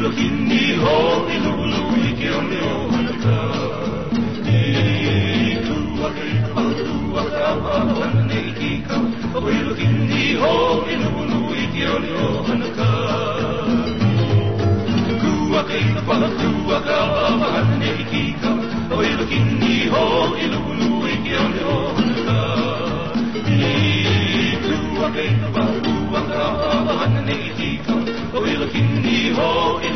kini ho I lulu I ke o leo hanaka I kua ke kua ka wana nei ki ka Oilo kini ho I lulu I ke o leo hanaka Kua ke kua ka wana nei ki ka Oilo kini ho I lulu I ke o leo hanaka I kua ke kua ka wana nei ki ka Oilo kini ho I